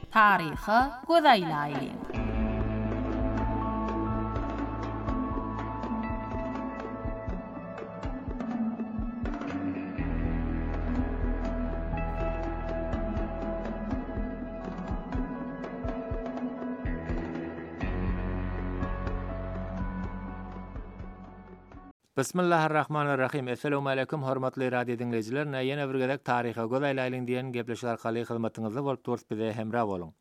Tarixi gözäýläýin. Bismillahirrahmanirrahim. Assalamu alaykum hormatly radio dinleyijiler. Näýene bir gezek taryha gözaýlaýyn diýen gepleşler arkaly hyzmatyňyzda bolup durýar bize hemra boluň.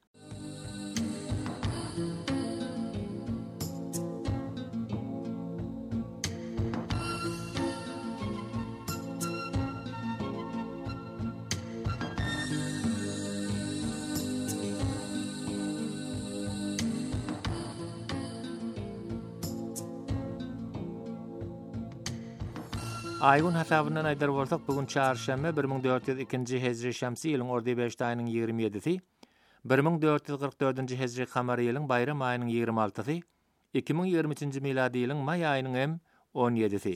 Aýyň hasabyndan aýdar bolsak, bugun çarşamba 1402-nji hejri şämsi ýylyň ordy 5 aýynyň 27-si, 1444-nji hejri kamary ýylyň bayram aýynyň 26-sy, 2023-nji miladi ýylyň may aýynyň hem 17-si.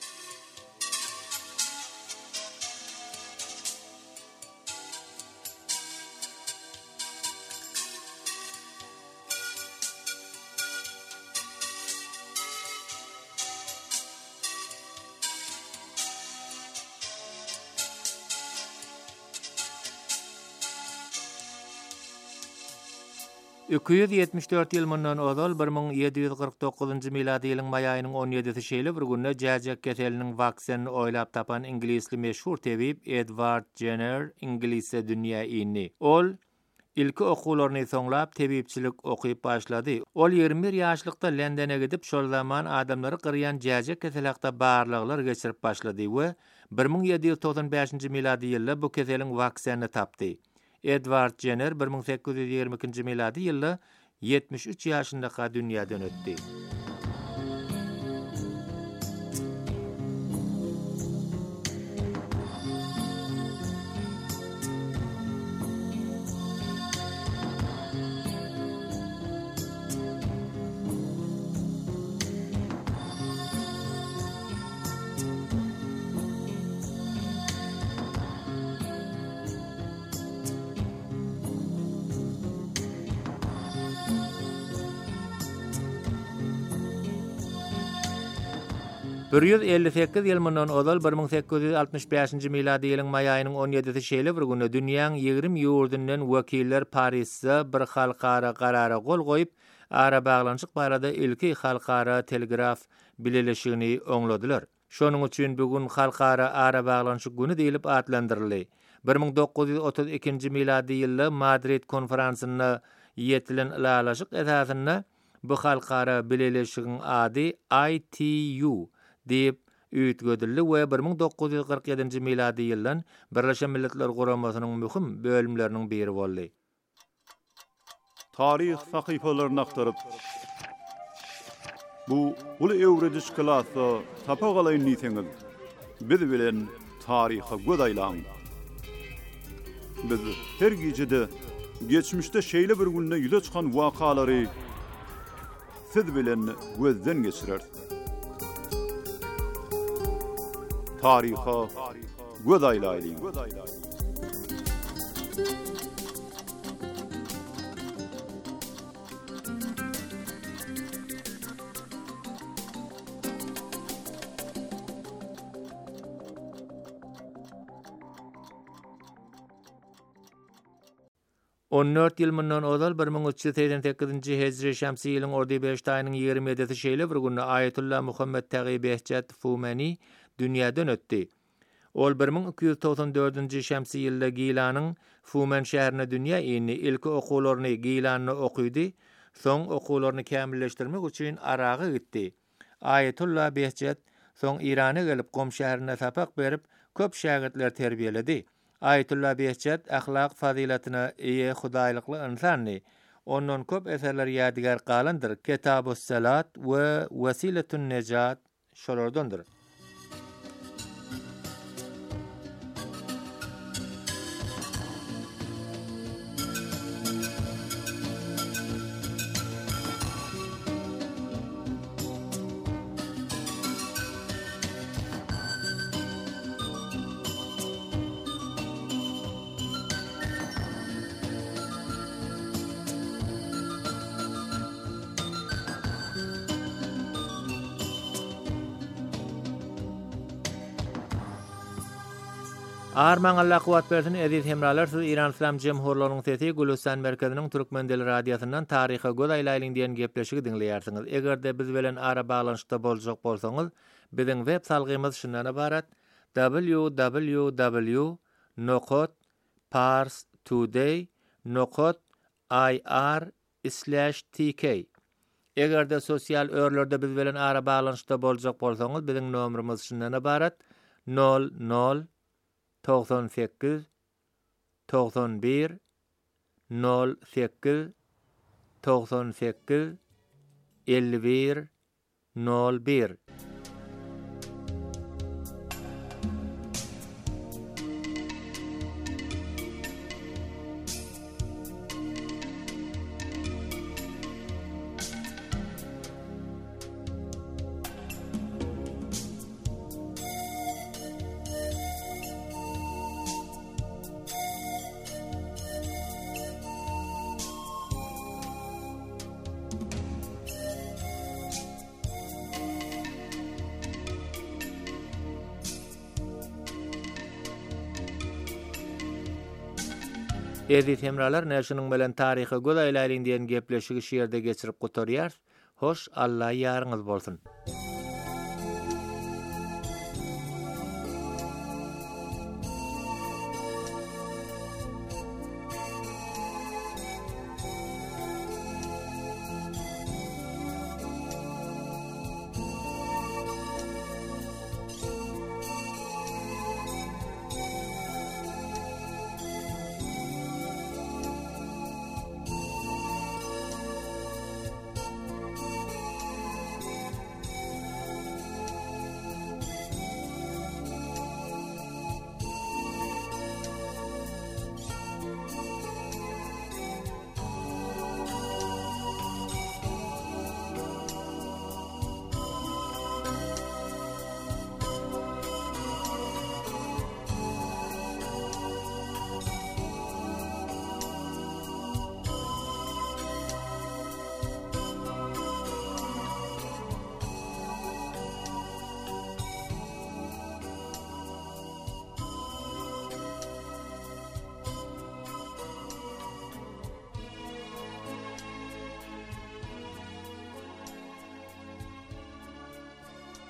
Öküýüz 74 ýyl mundan ozal 1749-njy miladi ýylyň may aýynyň 17-si şeýle bir günde jäjek keseliniň waksenini oýlap tapan ingilisli meşhur tebip Edward Jenner ingilisçe dünýä ýyny. Ol ilki okularyny soňlap tebipçilik okuyup başlady. Ol 21 ýaşlykda Lendene gidip şol zaman adamlary gyrýan jäjek keselakda barlyklar geçirip başlady we 1795-nji miladi ýylda bu keseliň waksenini tapdy. Edward Jenner 1822-nji miladi ýylda 73 ýaşynda dünýäden ötdi. Bir 158 ýyl mundan ozal 1865-nji miladi ýylyň may aýynyň 17-si şeýle bir günde dünýäň 20 ýurdundan wekiller Parisde bir halkara garara gol goýup, ara baglanşyk barada ilki halkara telegraf bileleşigini öňlediler. Şonuň üçin bugun halkara ara baglanşyk güni diýilip adlandyryldy. 1932-nji miladi ýylda Madrid konferansyny ýetilen ilalaşyk esasynda bu halkara bileleşigiň ady ITU diýip üýtgedildi we 1947-nji miladi ýyldan Birleşen Milletler Guramasynyň möhüm bölümleriniň biri boldy. Tarih sahypalaryny aktaryp bu uly ewrediş klasy tapagalyň niýetiňiz biz bilen taryha gözaýlaň. Biz her gejede geçmişde şeýle bir günde ýüze çykan wakalary siz bilen gözden geçirer. Tariha gözaýlaýyn. On 14 ýyl mundan ozal 1388-nji hejri şämsi ýylyň ordy 5 aýynyň 27-si şeýle bir günde Ayetullah Muhammed Tagî Behçet Fumeni dünýäden ötdi. Ol 1294-nji şämsi ýylda Gilanyň Fumen şäherine dünýä ýyny ilki okularyny Gilanyny okuýdy, soň okularyny kämilleşdirmek üçin Araga gitdi. Ayetullah Behçet soň Irana gelip Qom şäherine sapak berip köp şagirdler terbiyeledi. Ayetullah Behçet ahlak fazilatyna eýe hudaýlykly insany. Ondan köp eserler ýadygar galandyr. Kitabus Salat we Wasiletun Nejat şolardandyr. Arman Allah kuwat bersin edit hemralar siz İran İslam Cemhurluğunyň sesi Gülistan merkeziniň Türkmen dili radiosundan taryhy godaýlaryň diýen gepleşigi dinleýärsiňiz. Egerde biz bilen ara baglanşykda boljak bolsaňyz, biziň web salgymyz şundan ibarat: www.parstoday.ir/tk. Egerde sosial örlerde biz bilen ara baglanşykda boljak bolsaňyz, biziň nomerimiz şundan ibarat: 00 98 91 08 98 51 01. Edit hemralar näşiniň bilen taryhy godaýlaryň diýen gepleşigi şeýerde geçirip gotarýar. Hoş, Allah ýarňyz bolsun.